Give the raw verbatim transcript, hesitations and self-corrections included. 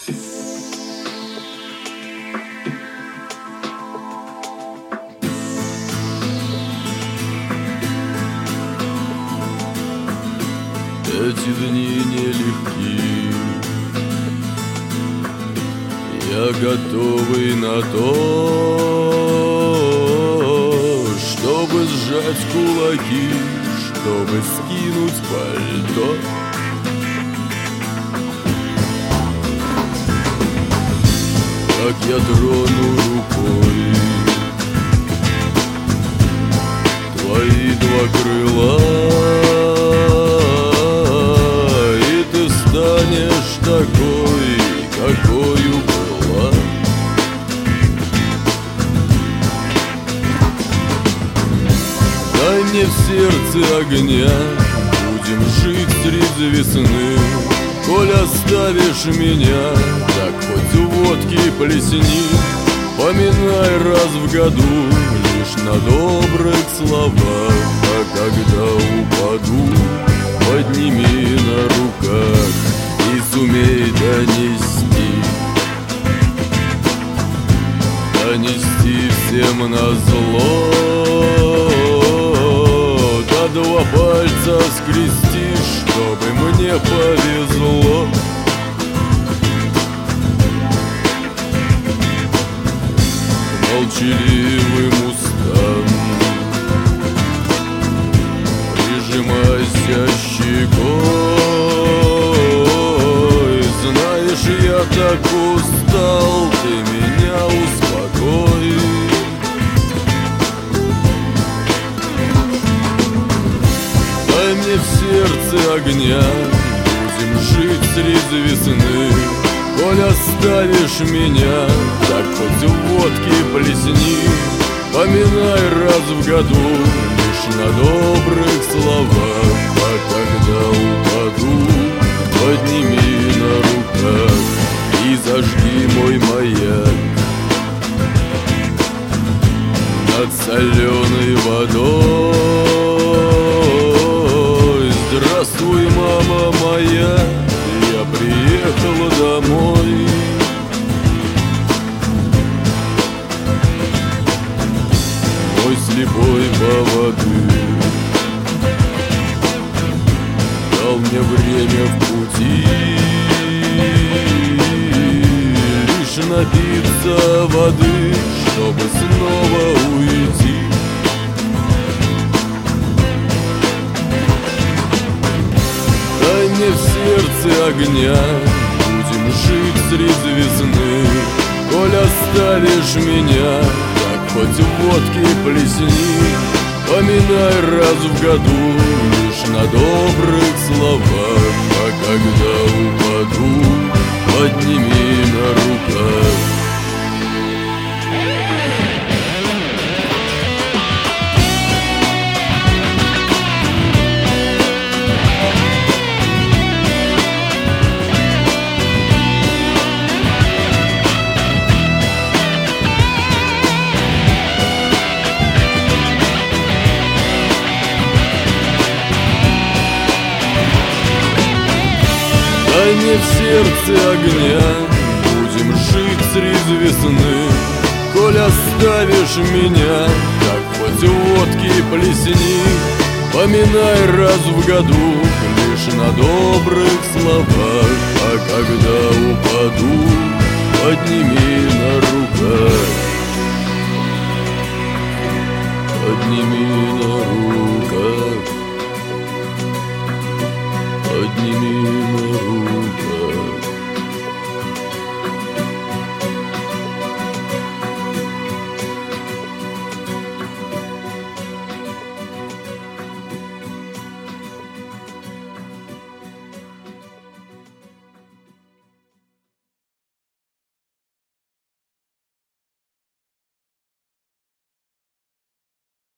Эти дни нелегки, я готовый на то, чтобы сжать кулаки, чтобы скинуть пальто. Как я трону рукой твои два крыла, и ты станешь такой, какою была. Дай мне в сердце огня, будем жить среди весны. Коль оставишь меня, так хоть у водки плесни. Поминай раз в году лишь на добрых словах, а когда упаду, подними на руках и сумей донести, донести всем назло. Да два пальца скрести, чтобы мне повезло. Молчаливым устам прижимайся щекой. Знаешь, я так устал, ты меня успокой. Дай мне в сердце огня, будем жить среди весны. Коль оставишь меня, так хоть в водке плесни. Поминай раз в году лишь на добрых словах, а когда упаду, подними на руках и зажги мой маяк над соленой водой. Здравствуй, мама моя, я приехала домой. Мой слепой поводырь дал мне время в пути лишь напиться воды, чтобы снова уйти. Дай мне в сердце огня, будем жить среди весны. Коль оставишь меня, так хоть в водке плесни. Поминай раз в году лишь на добрых словах, а когда упаду, подними на руках. Дай мне в сердце огня, будем жить среди весны. Коль оставишь меня, так хоть в водке плесни. Поминай раз в году лишь на добрых словах,